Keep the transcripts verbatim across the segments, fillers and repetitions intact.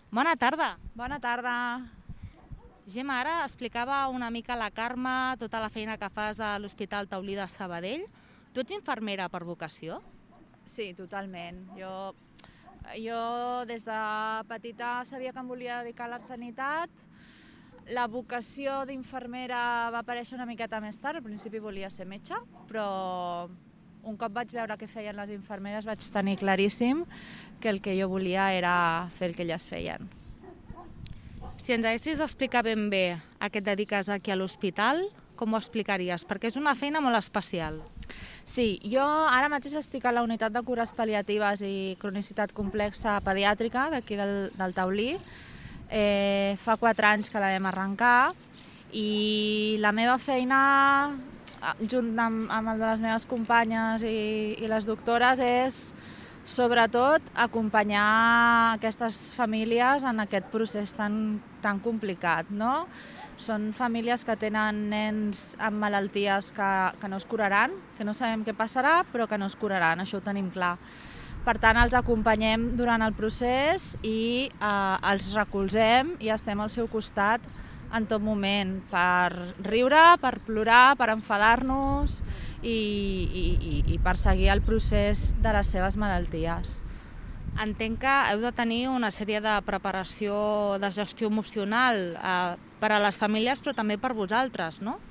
Bona tarda. Bona tarda. Gemma, ara explicava una mica la Carme tota la feina que fas a l'Hospital Taulí de Sabadell. Tu ets infermera per vocació? Sí, totalment. Jo, jo des de petita sabia que em volia dedicar a la sanitat. La vocació d'infermera va aparèixer una miqueta més tard. Al principi volia ser metge, però un cop vaig veure què feien les infermeres vaig tenir claríssim que el que jo volia era fer el que elles feien. Si ens haguessis d'explicar ben bé a què et dediques aquí a l'hospital, com ho explicaries? Perquè és una feina molt especial. Sí, jo ara mateix estic a la unitat de cures pal·liatives i cronicitat complexa pediàtrica d'aquí del, del Taulí. Eh, fa quatre anys que la vam arrencar i la meva feina, junt amb, amb el de les meves companyes i, i les doctores, és sobretot acompanyar aquestes famílies en aquest procés tan, tan complicat, no? Són famílies que tenen nens amb malalties que, que no es curaran, que no sabem què passarà, però que no es curaran, això ho tenim clar. Per tant, els acompanyem durant el procés i eh, els recolzem i estem al seu costat en tot moment, per riure, per plorar, per enfadar-nos i, i, i, i per seguir el procés de les seves malalties. Entenc que heu de tenir una sèrie de preparació de gestió emocional eh, per a les famílies, però també per vosaltres, no?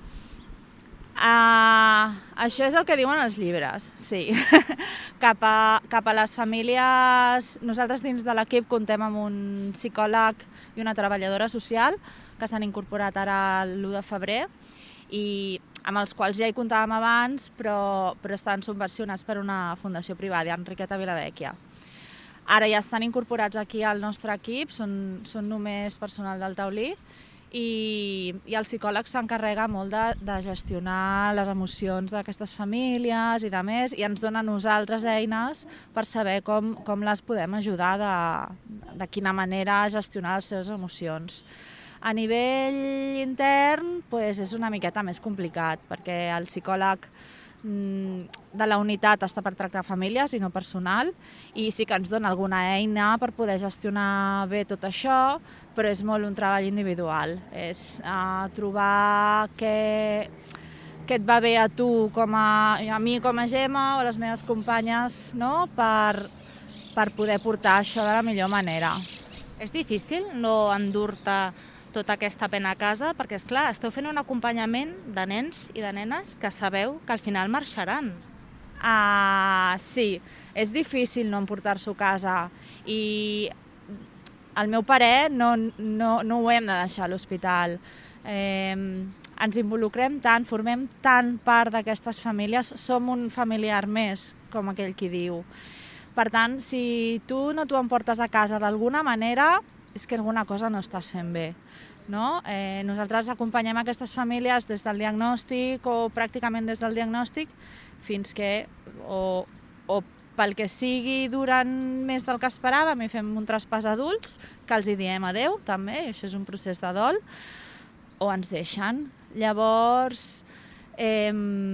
Uh, això és el que diuen els llibres, sí. cap, a, cap a les famílies, nosaltres dins de l'equip contem amb un psicòleg i una treballadora social que s'han incorporat ara l'u de febrer i amb els quals ja hi comptàvem abans, però, però estan subvencionats per una fundació privada, Enriqueta Vilavecchia. Ara ja estan incorporats aquí al nostre equip, són, són només personal del Taulí, i, i el psicòleg s'encarrega molt de, de gestionar les emocions d'aquestes famílies i de més, i ens dona a nosaltres eines per saber com, com les podem ajudar, de, de quina manera gestionar les seves emocions. A nivell intern pues, és una miqueta més complicat, perquè el psicòleg de la unitat està per tractar famílies i no personal, i sí que ens dona alguna eina per poder gestionar bé tot això, però és molt un treball individual. És uh, trobar què, què et va bé a tu, com a, a mi com a Gemma o a les meves companyes, no? per, per poder portar això de la millor manera. És difícil no endur-te tota aquesta pena a casa, perquè, esclar, esteu fent un acompanyament de nens i de nenes que sabeu que al final marxaran. Uh, sí, és difícil no emportar-s'ho a casa i al meu parer no, no, no ho hem de deixar a l'hospital. Eh, ens involucrem tant, formem tant part d'aquestes famílies, som un familiar més, com aquell qui diu. Per tant, si tu no t'ho emportes a casa d'alguna manera, és que alguna cosa no estàs fent bé. No? Eh, nosaltres acompanyem aquestes famílies des del diagnòstic o pràcticament des del diagnòstic fins que, o, o pel que sigui, duren més del que esperàvem i fem un traspàs adults, que els hi diem adeu també, i això és un procés de dol, o ens deixen. Llavors, eh,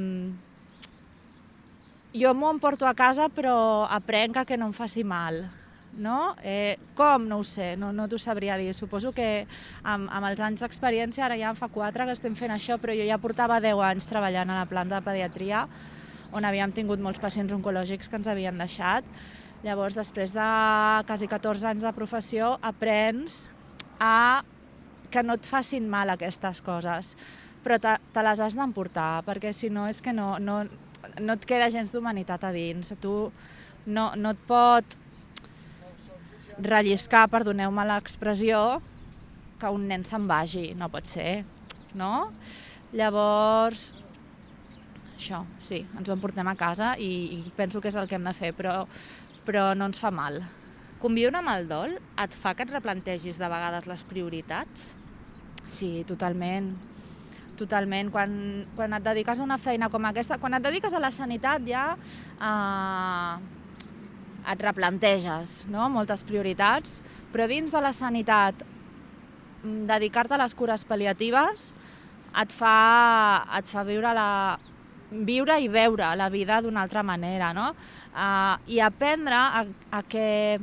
jo m'ho emporto a casa però aprenc que no em faci mal. No? Eh, com? No ho sé, no, no t'ho sabria dir. Suposo que amb, amb els anys d'experiència, ara ja en fa quatre que estem fent això, però jo ja portava deu anys treballant a la planta de pediatria, on havíem tingut molts pacients oncològics que ens havien deixat. Llavors, després de quasi catorze anys de professió, aprens a que no et facin mal aquestes coses, però te, te les has d'emportar, perquè si no és que no, no, no et queda gens d'humanitat a dins. Tu no, no et pot relliscar, perdoneu-me l'expressió, que un nen se'n vagi, no pot ser, no? Llavors, això, sí, ens ho emportem a casa i, i penso que és el que hem de fer, però, però no ens fa mal. Conviure amb el dol et fa que et replantegis de vegades les prioritats? Sí, totalment. Totalment. Quan, quan et dediques a una feina com aquesta, quan et dediques a la sanitat ja eh, et replanteges, no? Moltes prioritats, però dins de la sanitat dedicar-te a les cures pal·liatives et fa, et fa viure, la, viure i veure la vida d'una altra manera, no? Uh, I aprendre a, a que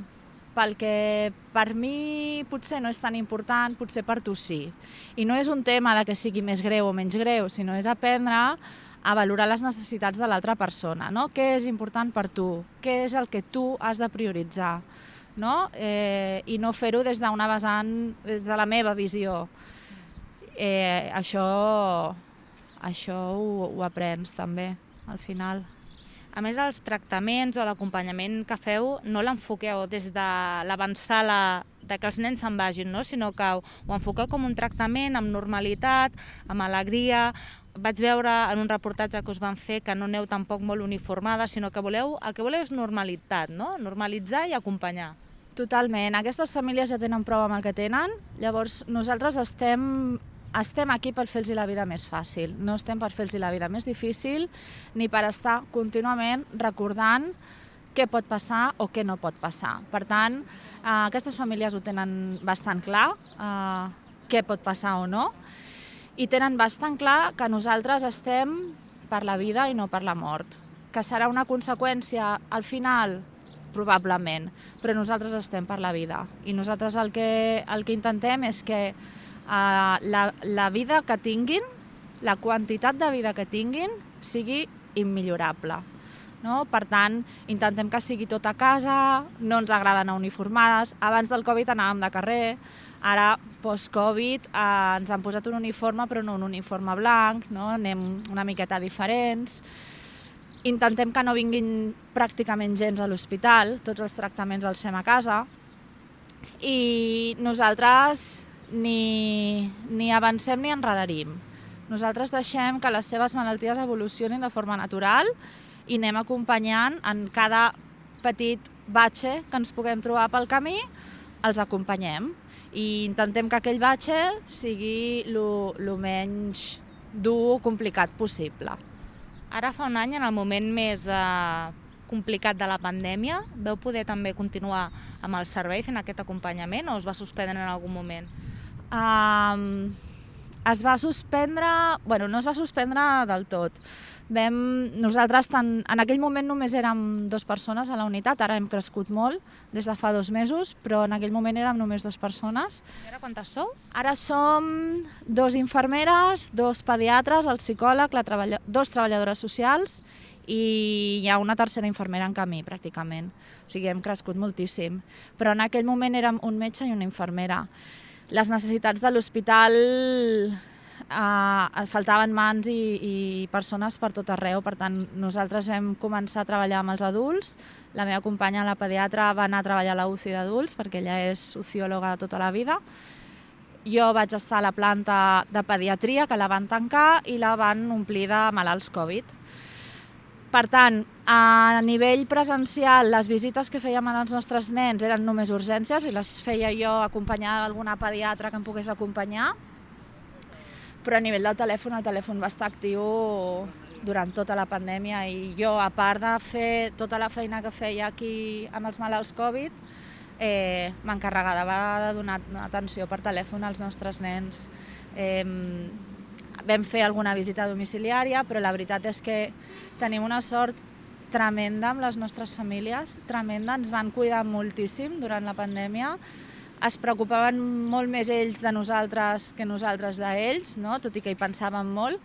pel que per mi potser no és tan important, potser per tu sí. I no és un tema de que sigui més greu o menys greu, sinó és aprendre a valorar les necessitats de l'altra persona, no? Què és important per tu? Què és el que tu has de prioritzar? No? Eh, I no fer-ho des d'una vessant, des de la meva visió. Eh, això això ho, ho aprens també, al final. A més, els tractaments o l'acompanyament que feu no l'enfoqueu des de l'avançada de que els nens se'n vagin, no? Sinó que ho, ho enfoqueu com un tractament amb normalitat, amb alegria. Vaig veure en un reportatge que us van fer que no aneu tampoc molt uniformades, sinó que voleu, el que voleu és normalitat, no? Normalitzar i acompanyar. Totalment. Aquestes famílies ja tenen prou amb el que tenen, llavors nosaltres estem... Estem aquí per fer-los la vida més fàcil, no estem per fer-los la vida més difícil ni per estar contínuament recordant què pot passar o què no pot passar. Per tant, eh, aquestes famílies ho tenen bastant clar, eh, què pot passar o no, i tenen bastant clar que nosaltres estem per la vida i no per la mort, que serà una conseqüència al final, probablement, però nosaltres estem per la vida i nosaltres el que, el que intentem és que Uh, la, la vida que tinguin, la quantitat de vida que tinguin, sigui immillorable. No? Per tant, intentem que sigui tot a casa, no ens agrada anar uniformades. Abans del Covid anàvem de carrer, ara, post-Covid, uh, ens han posat un uniforme, però no un uniforme blanc, no? Anem una miqueta diferents. Intentem que no vinguin pràcticament gens a l'hospital, tots els tractaments els fem a casa. I nosaltres ni, ni avancem ni enredarim. Nosaltres deixem que les seves malalties evolucionin de forma natural i anem acompanyant en cada petit batxe que ens puguem trobar pel camí, els acompanyem i intentem que aquell batxe sigui el menys dur o complicat possible. Ara fa un any, en el moment més eh, complicat de la pandèmia, vau poder també continuar amb el servei fent aquest acompanyament o es va suspendre en algun moment? Um, es va suspendre... Bueno, no es va suspendre del tot. Vam, nosaltres tant, en aquell moment només érem dues persones a la unitat, ara hem crescut molt des de fa dos mesos, però en aquell moment érem només dues persones. I ara quantes sou? Ara som dos infermeres, dos pediatres, el psicòleg, la treballa... dos treballadores socials i hi ha una tercera infermera en camí, pràcticament. O sigui, hem crescut moltíssim. Però en aquell moment érem un metge i una infermera. Les necessitats de l'hospital, eh, faltaven mans i, i persones per tot arreu, per tant nosaltres vam començar a treballar amb els adults, la meva companya, la pediatra, va anar a treballar a la U C I d'adults perquè ella és sociòloga de tota la vida. Jo vaig estar a la planta de pediatria, que la van tancar i la van omplir de malalts Covid. Per tant, a nivell presencial, les visites que fèiem als nostres nens eren només urgències i les feia jo acompanyada d'alguna pediatra que em pogués acompanyar, però a nivell del telèfon, el telèfon va estar actiu durant tota la pandèmia i jo, a part de fer tota la feina que feia aquí amb els malalts Covid, eh, m'encarregava de donar atenció per telèfon als nostres nens. Eh, Vam fer alguna visita domiciliària, però la veritat és que tenim una sort tremenda amb les nostres famílies, tremenda, ens van cuidar moltíssim durant la pandèmia, es preocupaven molt més ells de nosaltres que nosaltres d'ells, no? Tot i que hi pensàvem molt,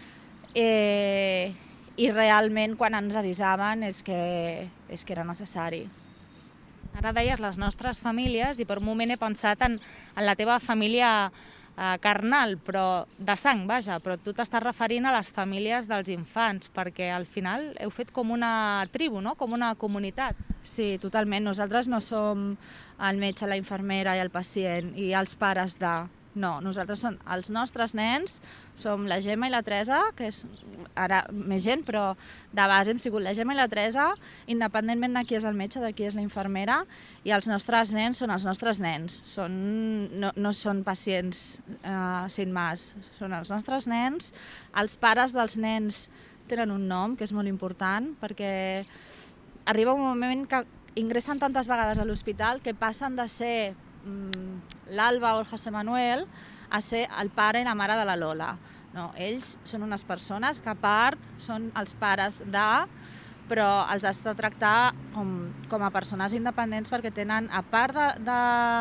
eh, i realment quan ens avisaven és que, és que era necessari. Ara deies les nostres famílies i per un moment he pensat en, en la teva família eh, carnal, però de sang, vaja, però tu t'estàs referint a les famílies dels infants, perquè al final heu fet com una tribu, no? Com una comunitat. Sí, totalment. Nosaltres no som el metge, la infermera i el pacient i els pares de... No, nosaltres som els nostres nens, som la Gemma i la Teresa, que és ara més gent, però de base hem sigut la Gemma i la Teresa, independentment de qui és el metge, de qui és la infermera, i els nostres nens són els nostres nens, són, no, no són pacients eh, sin más, són els nostres nens. Els pares dels nens tenen un nom, que és molt important, perquè arriba un moment que ingressen tantes vegades a l'hospital que passen de ser l'Alba o el José Manuel a ser el pare i la mare de la Lola. No, ells són unes persones que a part són els pares de, però els has de tractar com, com a persones independents perquè tenen, a part de, de,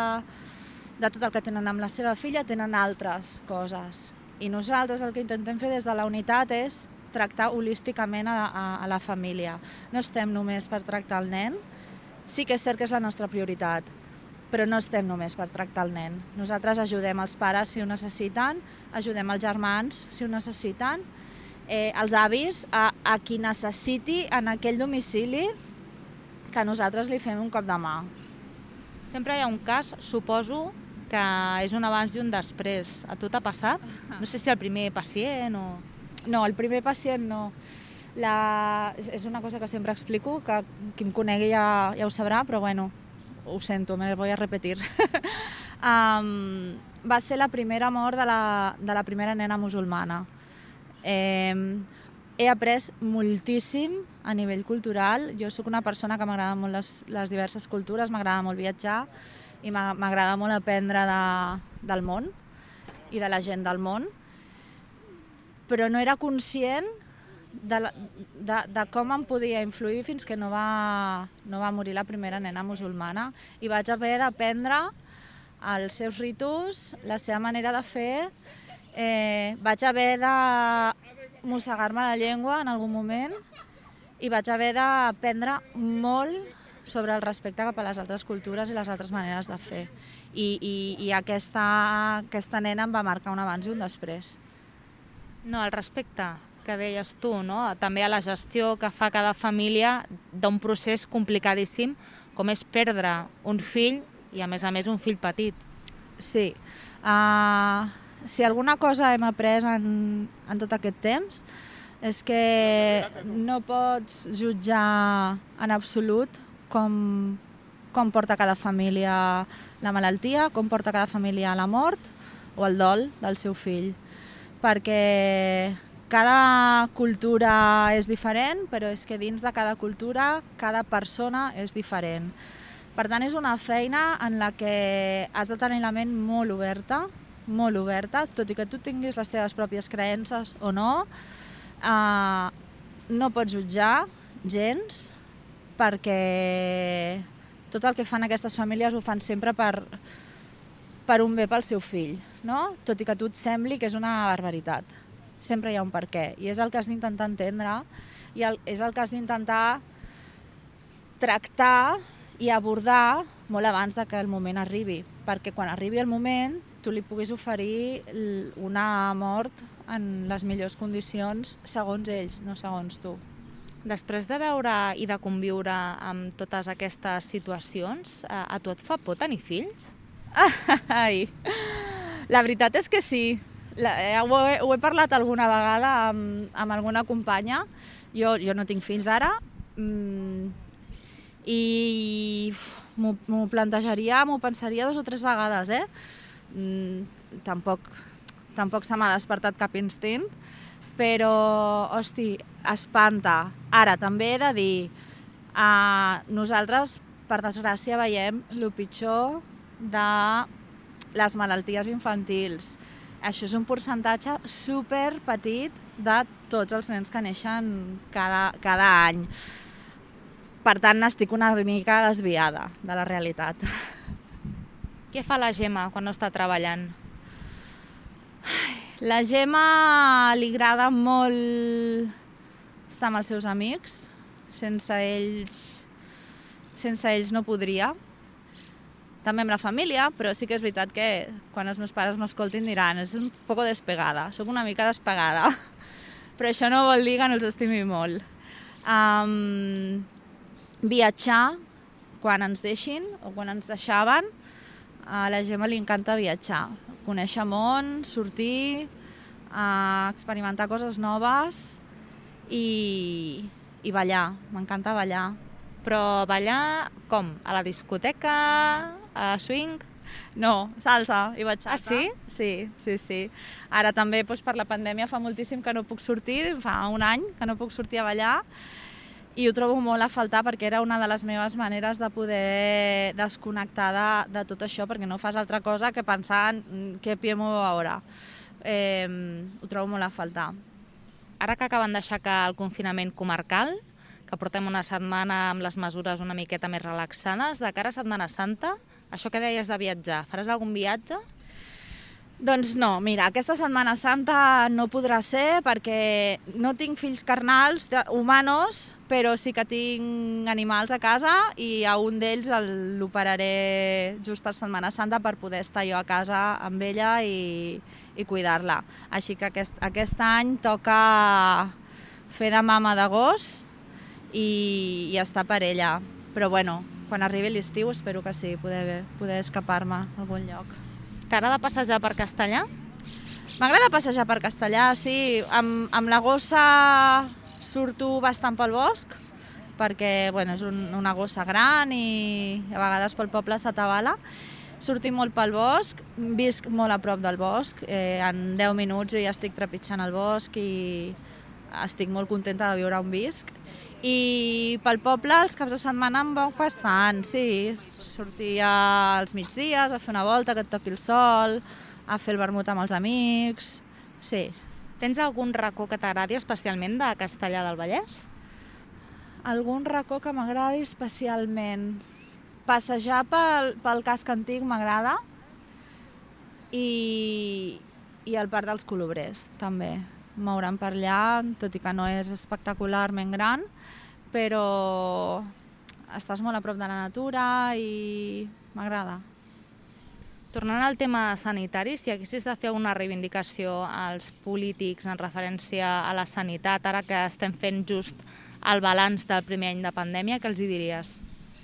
de tot el que tenen amb la seva filla, tenen altres coses. I nosaltres el que intentem fer des de la unitat és tractar holísticament a, a, a la família. No estem només per tractar el nen, sí que és cert que és la nostra prioritat, però no estem només per tractar el nen. Nosaltres ajudem els pares si ho necessiten, ajudem els germans si ho necessiten, eh, els avis, a, a qui necessiti en aquell domicili que nosaltres li fem un cop de mà. Sempre hi ha un cas, suposo, que és un abans i un després. A tu t'ha passat? No sé si el primer pacient o... No, el primer pacient no. La... És una cosa que sempre explico, que qui em conegui ja, ja ho sabrà, però bueno, ho sento, me voy a repetir. um, va ser la primera mort de la, de la primera nena musulmana. Eh, he après moltíssim a nivell cultural. Jo sóc una persona que m'agrada molt les, les diverses cultures, m'agrada molt viatjar i m'agrada molt aprendre de, del món i de la gent del món, però no era conscient de, la, de, de com em podia influir fins que no va, no va morir la primera nena musulmana i vaig haver d'aprendre els seus ritus, la seva manera de fer. Eh, vaig haver de mossegar-me la llengua en algun moment i vaig haver d'aprendre molt sobre el respecte cap a les altres cultures i les altres maneres de fer. I, i, i aquesta, aquesta nena em va marcar un abans i un després. No, el respecte que deies tu, no? També a la gestió que fa cada família d'un procés complicadíssim com és perdre un fill i a més a més un fill petit. Sí. Uh, si alguna cosa hem après en, en tot aquest temps és que no pots jutjar en absolut com, com porta cada família la malaltia, com porta cada família la mort o el dol del seu fill. Perquè cada cultura és diferent, però és que dins de cada cultura cada persona és diferent. Per tant, és una feina en la que has de tenir la ment molt oberta, molt oberta, tot i que tu tinguis les teves pròpies creences o no, eh, no pots jutjar gens, perquè tot el que fan aquestes famílies ho fan sempre per, per un bé pel seu fill, no? Tot i que a tu et sembli que és una barbaritat. Sempre hi ha un per què, i és el que has d'intentar entendre, i el, és el que has d'intentar tractar i abordar molt abans de que el moment arribi, perquè quan arribi el moment tu li puguis oferir una mort en les millors condicions segons ells, no segons tu. Després de veure i de conviure amb totes aquestes situacions, a tu et fa por tenir fills? Ai, la veritat és que sí. La, ho, he, ho he parlat alguna vegada amb, amb alguna companya. Jo, jo no tinc fills ara, mm, i m'ho plantejaria, m'ho pensaria dos o tres vegades, eh? Mm, tampoc, tampoc se m'ha despertat cap instint, però, hosti, espanta. Ara, també he de dir, eh, nosaltres, per desgràcia, veiem el pitjor de les malalties infantils. Això és un percentatge super petit de tots els nens que neixen cada, cada any. Per tant, n'estic una mica desviada de la realitat. Què fa la Gemma quan no està treballant? La Gemma li agrada molt estar amb els seus amics. Sense ells, sense ells no podria. També amb la família, però sí que és veritat que quan els meus pares m'escoltin diran és un poco despegada, sóc una mica despegada. Però això no vol dir que no els estimi molt. Um, viatjar, quan ens deixin o quan ens deixaven, a la Gemma li encanta viatjar. Conèixer món, sortir, uh, experimentar coses noves i, i ballar. M'encanta ballar. Però ballar com? A la discoteca? A swing? No, salsa i bachata. Ah, sí? Sí, sí, sí. Ara també doncs, per la pandèmia fa moltíssim que no puc sortir, fa un any que no puc sortir a ballar i ho trobo molt a faltar perquè era una de les meves maneres de poder desconnectar de, de tot això, perquè no fas altra cosa que pensar en què piemo ara. Eh, ho trobo molt a faltar. Ara que acaben d'aixecar el confinament comarcal, que portem una setmana amb les mesures una miqueta més relaxades. De cara a Setmana Santa, això que deies de viatjar, faràs algun viatge? Doncs no, mira, aquesta Setmana Santa no podrà ser perquè no tinc fills carnals de, humanos, però sí que tinc animals a casa i a un d'ells l'operaré just per Setmana Santa per poder estar jo a casa amb ella i, i cuidar-la. Així que aquest, aquest any toca fer de mama de gos i, i estar per ella. Però bueno, quan arribi l'estiu espero que sí, poder, poder escapar-me a algun lloc. T'agrada passejar per Castellar? M'agrada passejar per Castellar, sí. Amb, amb la gossa surto bastant pel bosc, perquè bueno, és un, una gossa gran i a vegades pel poble s'atabala. Sortim molt pel bosc, visc molt a prop del bosc. Eh, en deu minuts jo ja estic trepitjant el bosc i estic molt contenta de viure on visc. I pel poble els caps de setmana em veu bastant, sí. Sortir als migdies, a fer una volta, que et toqui el sol, a fer el vermut amb els amics, sí. Tens algun racó que t'agradi especialment de Castellar del Vallès? Algun racó que m'agradi especialment? Passejar pel, pel casc antic m'agrada i, i el Parc dels Colobrers, també. Moure'm per allà, tot i que no és espectacularment gran, però estàs molt a prop de la natura i m'agrada. Tornant al tema sanitari, si haguessis de fer una reivindicació als polítics en referència a la sanitat, ara que estem fent just el balanç del primer any de pandèmia, què els hi diries?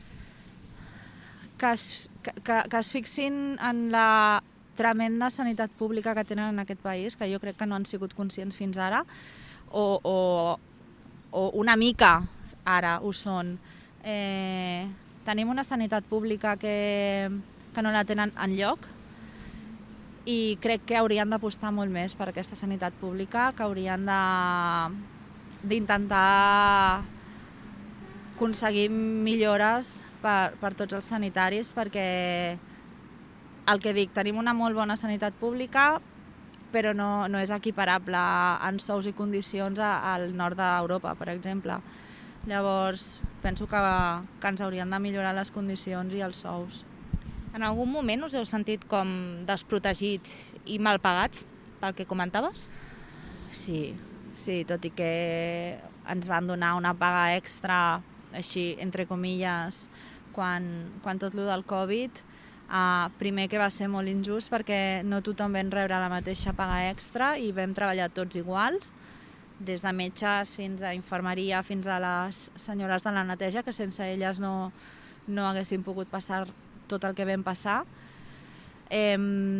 Que es, que, que es fixin en la tremenda sanitat pública que tenen en aquest país, que jo crec que no han sigut conscients fins ara, o, o, o una mica ara ho són. Eh, tenim una sanitat pública que, que no la tenen enlloc i crec que haurien d'apostar molt més per aquesta sanitat pública, que haurien de, d'intentar aconseguir millores per, per tots els sanitaris, perquè el que dic, tenim una molt bona sanitat pública, però no, no és equiparable en sous i condicions al nord d'Europa, per exemple. Llavors, penso que, que ens haurien de millorar les condicions i els sous. En algun moment us heu sentit com desprotegits i mal pagats, pel que comentaves? Sí, sí, tot i que ens van donar una paga extra, així, entre comilles, quan, quan tot lo del Covid. Uh, primer que va ser molt injust perquè no tothom vam rebre la mateixa paga extra i vam treballar tots iguals, des de metges fins a infermeria, fins a les senyores de la neteja, que sense elles no, no haguessin pogut passar tot el que vam passar. Eh,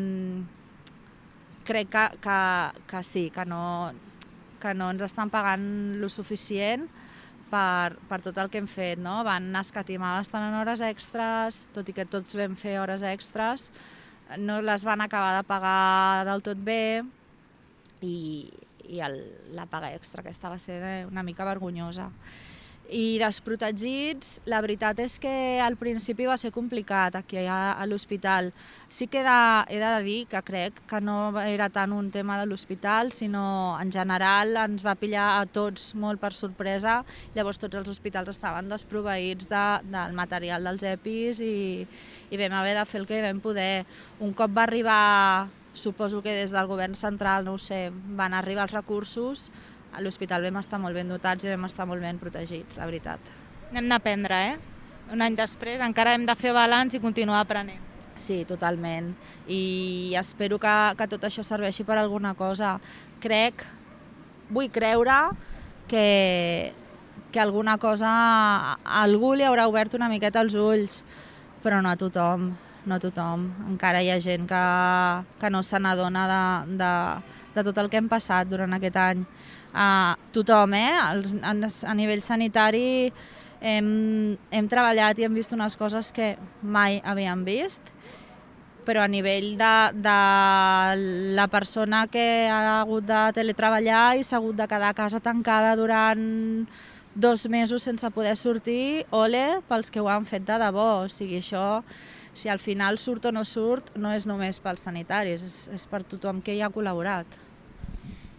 crec que, que, que sí, que no, que no ens estan pagant lo suficient per, per tot el que hem fet, no? Van escatimar bastant en hores extres, tot i que tots vam fer hores extres, no les van acabar de pagar del tot bé i, i el, la paga extra aquesta va ser una mica vergonyosa. I desprotegits, la veritat és que al principi va ser complicat aquí a, a l'hospital. Sí que he de, he de dir que crec que no era tant un tema de l'hospital, sinó en general ens va pillar a tots molt per sorpresa. Llavors tots els hospitals estaven desproveïts de, del material dels EPIs i, i vam haver de fer el que vam poder. Un cop va arribar, suposo que des del govern central, no ho sé, van arribar els recursos, a l'hospital vam estar molt ben dotats i vam estar molt ben protegits, la veritat. N'hem d'aprendre, eh? Un any després encara hem de fer balanç i continuar aprenent. Sí, totalment. I espero que, que tot això serveixi per alguna cosa. Crec, vull creure que, que alguna cosa, a algú li haurà obert una miqueta els ulls, però no a tothom, no a tothom. Encara hi ha gent que, que no se n'adona de, de, de tot el que hem passat durant aquest any. Uh, tothom, eh? Els, a nivell sanitari hem, hem treballat i hem vist unes coses que mai havíem vist, però a nivell de, de la persona que ha hagut de teletreballar i s'ha hagut de quedar a casa tancada durant dos mesos sense poder sortir, ole pels que ho han fet de debò. O sigui, això, si al final surt o no surt, no és només pels sanitaris, és, és per tothom que hi ha col·laborat.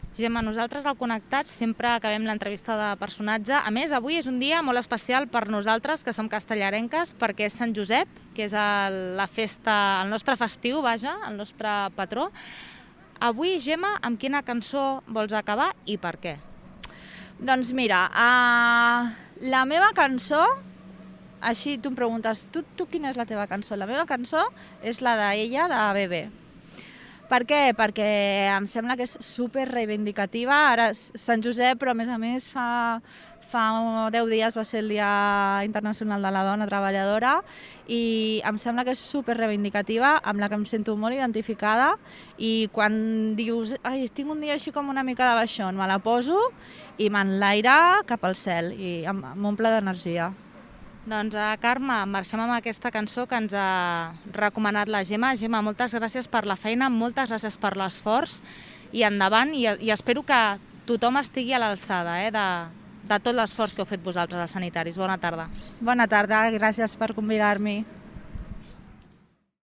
Gemma, nosaltres al Connectats sempre acabem l'entrevista de personatge. A més, avui és un dia molt especial per nosaltres, que som castellarenques, perquè és Sant Josep, que és el, la festa, el nostre festiu, vaja, el nostre patró. Avui, Gemma, amb quina cançó vols acabar i per què? Doncs mira, uh, la meva cançó, així tu em preguntes, tu, tu quina és la teva cançó? La meva cançó és la d'ella, de Bebé. Per què? Perquè em sembla que és super reivindicativa. Ara és Sant Josep, però a més a més fa, fa deu dies va ser el Dia Internacional de la Dona Treballadora i em sembla que és super reivindicativa, amb la que em sento molt identificada, i quan dius, ai, tinc un dia així com una mica de baixón, me la poso i m'enlaira cap al cel i m'omple d'energia. Doncs, uh, Carme, marxem amb aquesta cançó que ens ha recomanat la Gemma. Gemma, moltes gràcies per la feina, moltes gràcies per l'esforç i endavant, i, i espero que tothom estigui a l'alçada eh, de, de tot l'esforç que heu fet vosaltres, els sanitaris. Bona tarda. Bona tarda, gràcies per convidar-m'hi.